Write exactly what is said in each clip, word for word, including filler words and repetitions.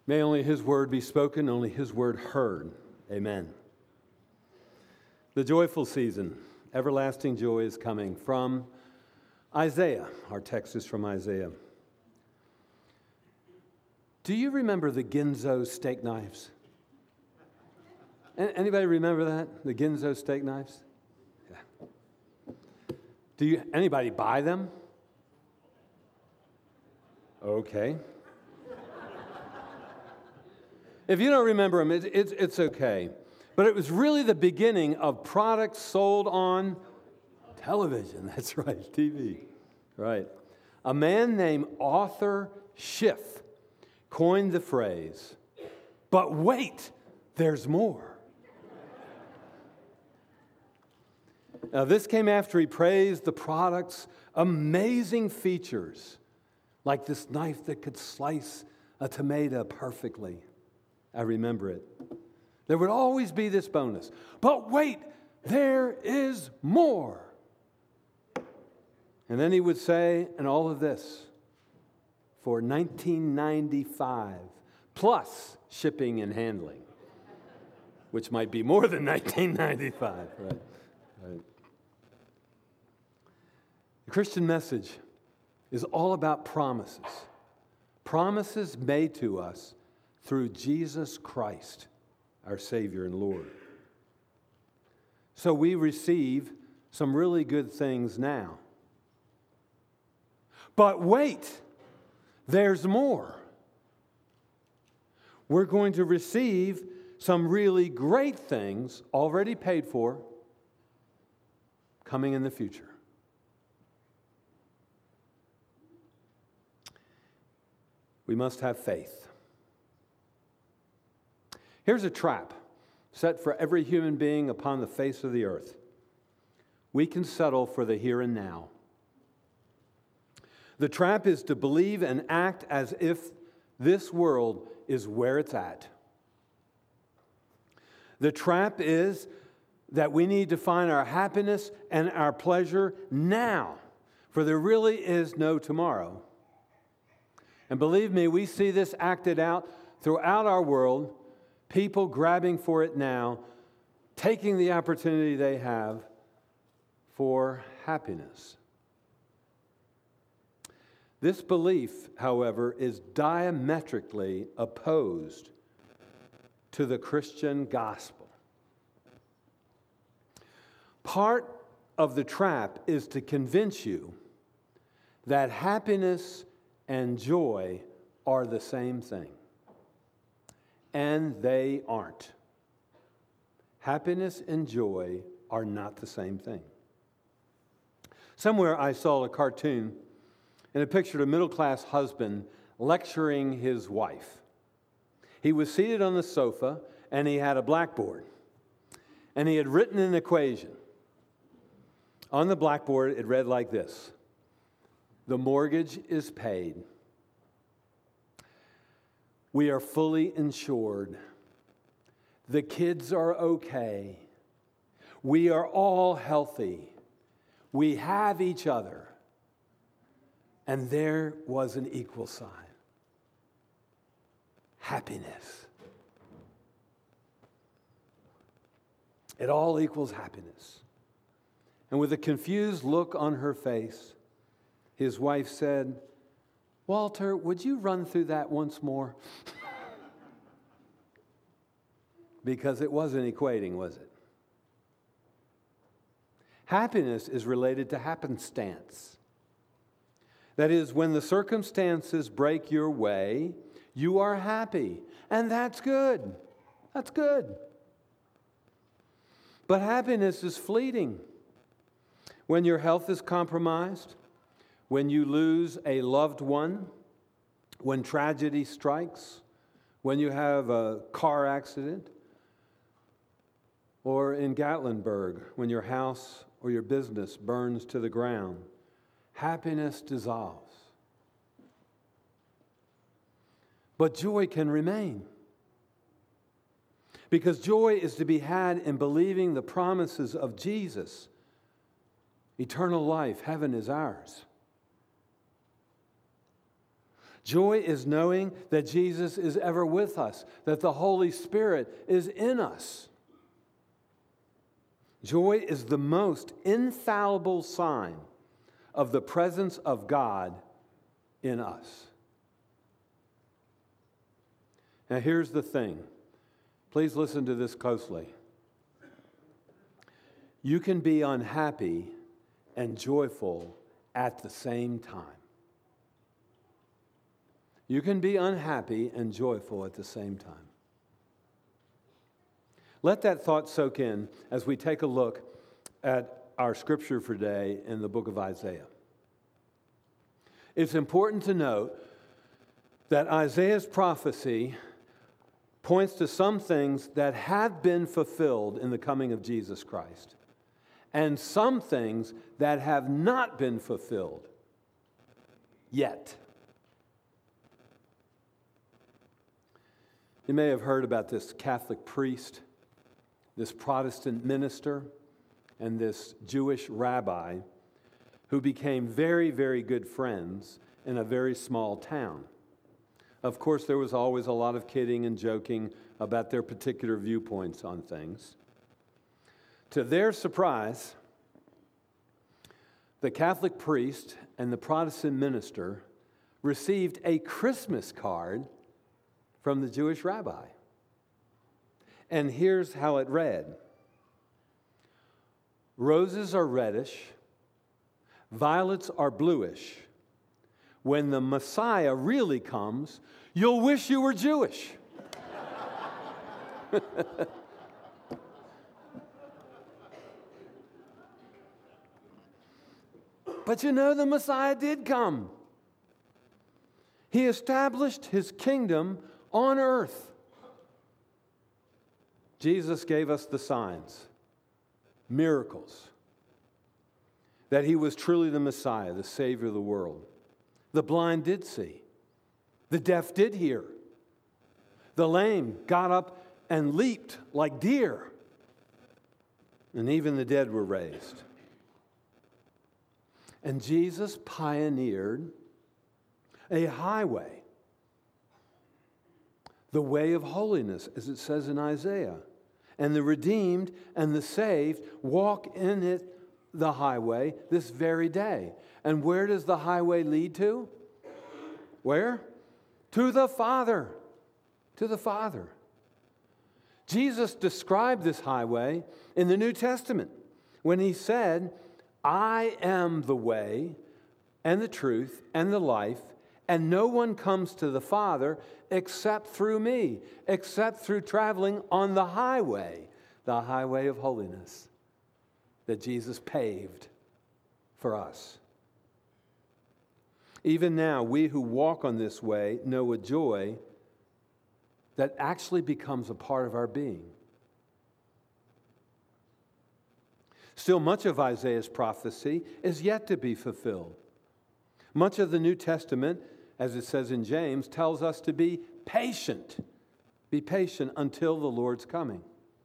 May only His word be spoken, only His word heard. Amen. The joyful season, everlasting joy is coming from Isaiah. Our text is from Isaiah. Do you remember the Ginzo steak knives? Anybody remember that? The Ginzo steak knives? Yeah. Do you anybody buy them? Okay. If you don't remember them, it, it's, it's okay. But it was really the beginning of products sold on television. That's right, T V. Right. A man named Arthur Schiff coined the phrase, "But wait, there's more." Now, this came after he praised the product's amazing features, like this knife that could slice a tomato perfectly. I remember it. There would always be this bonus. But wait, there is more. And then he would say, and all of this for nineteen ninety-five dollars plus shipping and handling, which might be more than nineteen ninety-five dollars. Right, right. The Christian message is all about promises. Promises made to us through Jesus Christ, our Savior and Lord. So we receive some really good things now. But wait, there's more. We're going to receive some really great things already paid for coming in the future. We must have faith. Here's a trap set for every human being upon the face of the earth. We can settle for the here and now. The trap is to believe and act as if this world is where it's at. The trap is that we need to find our happiness and our pleasure now, for there really is no tomorrow. And believe me, we see this acted out throughout our world, people grabbing for it now, taking the opportunity they have for happiness. This belief, however, is diametrically opposed to the Christian gospel. Part of the trap is to convince you that happiness and joy are the same thing. And they aren't. Happiness and joy are not the same thing. Somewhere I saw a cartoon, and it pictured a middle-class husband lecturing his wife. He was seated on the sofa, and he had a blackboard. And he had written an equation. On the blackboard, it read like this: the mortgage is paid. We are fully insured. The kids are okay. We are all healthy. We have each other. And there was an equal sign. Happiness. It all equals happiness. And with a confused look on her face, his wife said, "Walter, would you run through that once more?" Because it wasn't equating, was it? Happiness is related to happenstance. That is, when the circumstances break your way, you are happy. And that's good. That's good. But happiness is fleeting. When your health is compromised, when you lose a loved one, when tragedy strikes, when you have a car accident, or in Gatlinburg, when your house or your business burns to the ground, happiness dissolves. But joy can remain. Because joy is to be had in believing the promises of Jesus. Eternal life, heaven is ours. Joy is knowing that Jesus is ever with us, that the Holy Spirit is in us. Joy is the most infallible sign of the presence of God in us. Now, here's the thing. Please listen to this closely. You can be unhappy and joyful at the same time. You can be unhappy and joyful at the same time. Let that thought soak in as we take a look at our scripture for today in the book of Isaiah. It's important to note that Isaiah's prophecy points to some things that have been fulfilled in the coming of Jesus Christ, and some things that have not been fulfilled yet. You may have heard about this Catholic priest, this Protestant minister, and this Jewish rabbi who became very, very good friends in a very small town. Of course, there was always a lot of kidding and joking about their particular viewpoints on things. To their surprise, the Catholic priest and the Protestant minister received a Christmas card from the Jewish rabbi. And here's how it read. Roses are reddish, violets are bluish. When the Messiah really comes, you'll wish you were Jewish. But you know, the Messiah did come. He established his kingdom on earth. Jesus gave us the signs, miracles, that he was truly the Messiah, the Savior of the world. The blind did see. The deaf did hear. The lame got up and leaped like deer. And even the dead were raised. And Jesus pioneered a highway, the way of holiness, as it says in Isaiah. And the redeemed and the saved walk in it, the highway, this very day. And where does the highway lead to? Where? To the Father. To the Father. Jesus described this highway in the New Testament when he said, I am the way and the truth and the life, and no one comes to the Father except through me, except through traveling on the highway, the highway of holiness that Jesus paved for us. Even now, we who walk on this way know a joy that actually becomes a part of our being. Still, much of Isaiah's prophecy is yet to be fulfilled. Much of the New Testament, as it says in James, tells us to be patient. Be patient until the Lord's coming.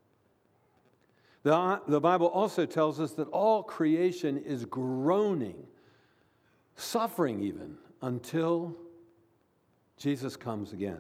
The, the Bible also tells us that all creation is groaning, suffering even, until Jesus comes again.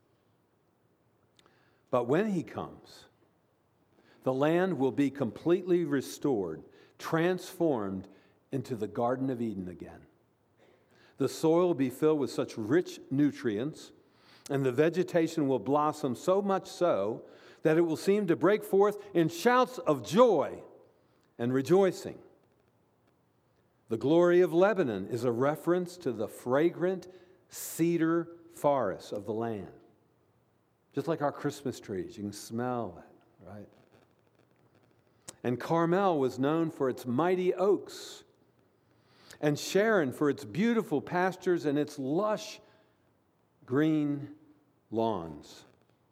But when he comes, the land will be completely restored, transformed into the Garden of Eden again. The soil will be filled with such rich nutrients, and the vegetation will blossom so much so that it will seem to break forth in shouts of joy and rejoicing. The glory of Lebanon is a reference to the fragrant cedar forests of the land. Just like our Christmas trees, you can smell that, right? And Carmel was known for its mighty oaks, and Sharon for its beautiful pastures and its lush green lawns.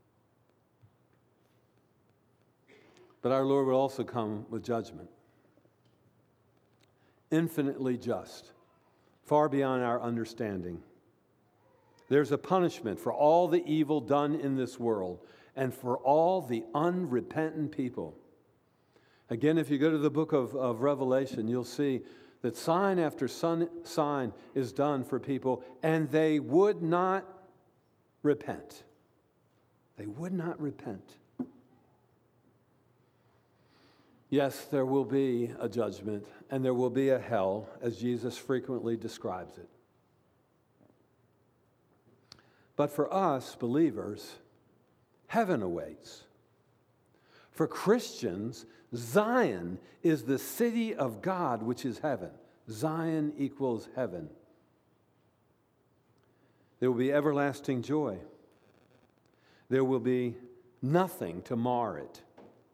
But our Lord will also come with judgment, infinitely just, far beyond our understanding. There's a punishment for all the evil done in this world and for all the unrepentant people. Again, if you go to the book of, of Revelation, you'll see that sign after son, sign is done for people, and they would not repent. They would not repent. Yes, there will be a judgment, and there will be a hell, as Jesus frequently describes it. But for us, believers, heaven awaits. For Christians, Zion is the city of God, which is heaven. Zion equals heaven. There will be everlasting joy. There will be nothing to mar it.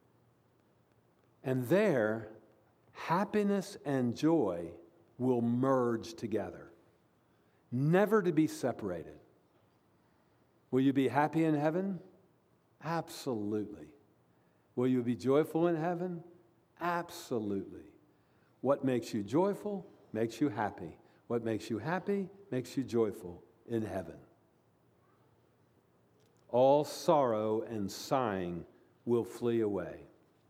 And there, happiness and joy will merge together, never to be separated. Will you be happy in heaven? Absolutely. Will you be joyful in heaven? Absolutely. What makes you joyful makes you happy. What makes you happy makes you joyful in heaven. All sorrow and sighing will flee away.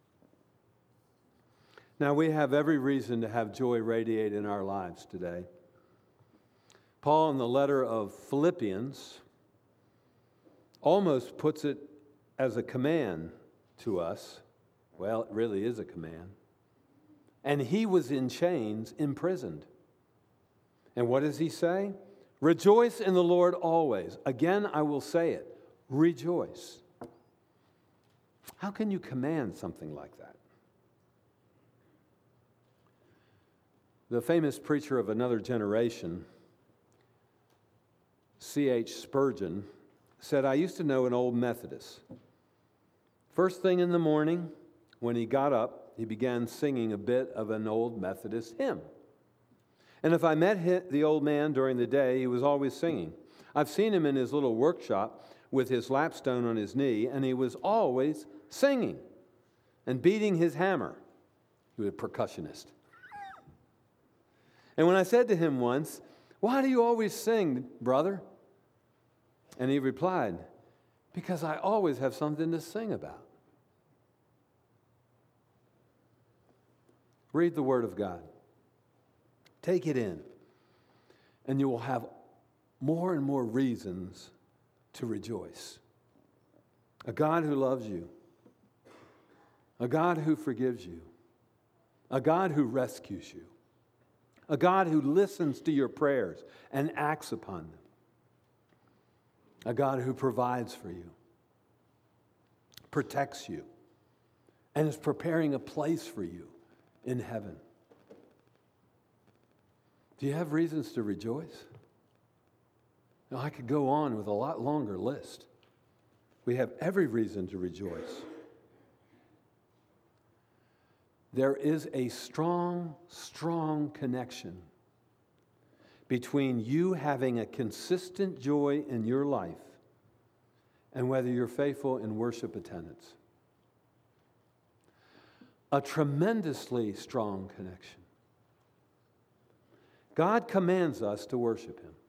Now, we have every reason to have joy radiate in our lives today. Paul, in the letter of Philippians, almost puts it as a command to us. Well, it really is a command. And he was in chains, imprisoned. And what does he say? Rejoice in the Lord always. Again, I will say it. Rejoice. How can you command something like that? The famous preacher of another generation, C H Spurgeon, said, I used to know an old Methodist. First thing in the morning, when he got up, he began singing a bit of an old Methodist hymn. And if I met the old man during the day, he was always singing. I've seen him in his little workshop with his lapstone on his knee, and he was always singing and beating his hammer. He was a percussionist. And when I said to him once, why do you always sing, brother? And he replied, because I always have something to sing about. Read the Word of God. Take it in. And you will have more and more reasons to rejoice. A God who loves you. A God who forgives you. A God who rescues you. A God who listens to your prayers and acts upon them. A God who provides for you, protects you, and is preparing a place for you in heaven. Do you have reasons to rejoice? Now, I could go on with a lot longer list. We have every reason to rejoice. There is a strong, strong connection between you having a consistent joy in your life and whether you're faithful in worship attendance. A tremendously strong connection. God commands us to worship Him.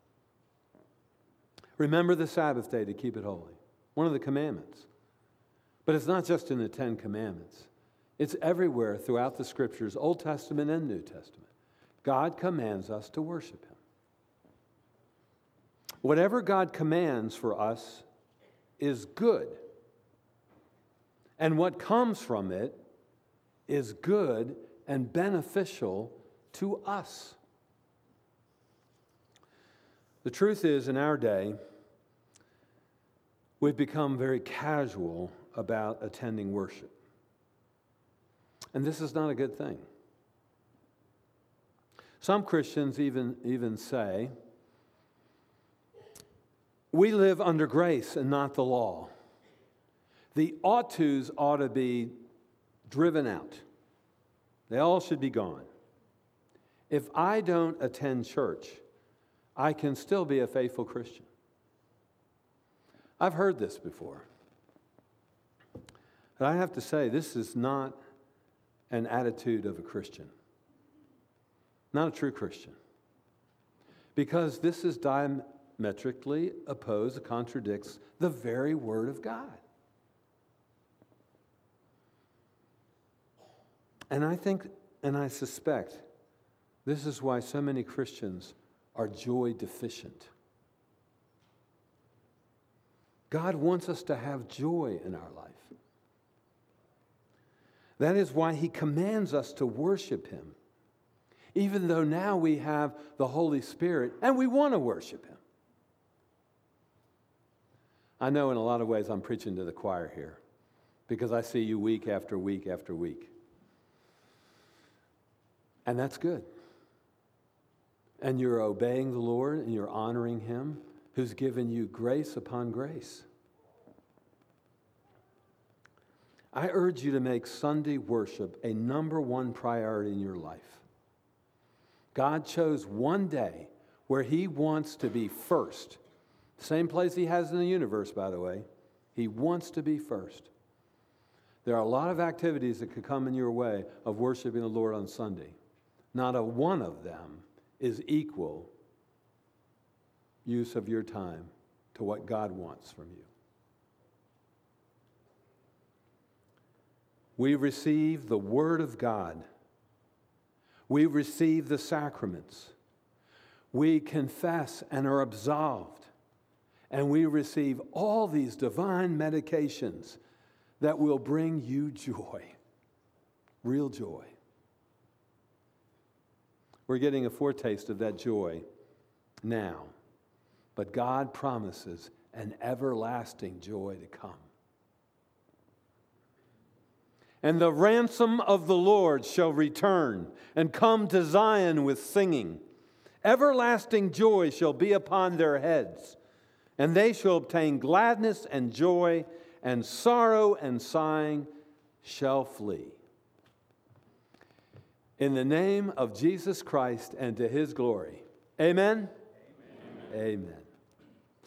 Remember the Sabbath day to keep it holy. One of the commandments. But it's not just in the Ten Commandments. It's everywhere throughout the Scriptures, Old Testament and New Testament. God commands us to worship Him. Whatever God commands for us is good. And what comes from it is good and beneficial to us. The truth is, in our day, we've become very casual about attending worship. And this is not a good thing. Some Christians even, even say, we live under grace and not the law. The ought tos ought to be driven out. They all should be gone. If I don't attend church, I can still be a faithful Christian. I've heard this before. But I have to say, this is not an attitude of a Christian. Not a true Christian. Because this is diametrically opposed, contradicts the very Word of God. And I think, and I suspect, This is why so many Christians are joy deficient. God wants us to have joy in our life. That is why He commands us to worship Him, even though now we have the Holy Spirit and we want to worship Him. I know in a lot of ways I'm preaching to the choir here because I see you week after week after week. And that's good. And you're obeying the Lord and you're honoring Him who's given you grace upon grace. I urge you to make Sunday worship a number one priority in your life. God chose one day where He wants to be first. Same place He has in the universe, by the way. He wants to be first. There are a lot of activities that could come in your way of worshiping the Lord on Sunday. Not a one of them is equal use of your time to what God wants from you. We receive the Word of God. We receive the sacraments. We confess and are absolved. And we receive all these divine medications that will bring you joy, real joy. We're getting a foretaste of that joy now, but God promises an everlasting joy to come. And the ransom of the Lord shall return and come to Zion with singing. Everlasting joy shall be upon their heads, and they shall obtain gladness and joy, and sorrow and sighing shall flee. In the name of Jesus Christ and to His glory. Amen? Amen. Amen.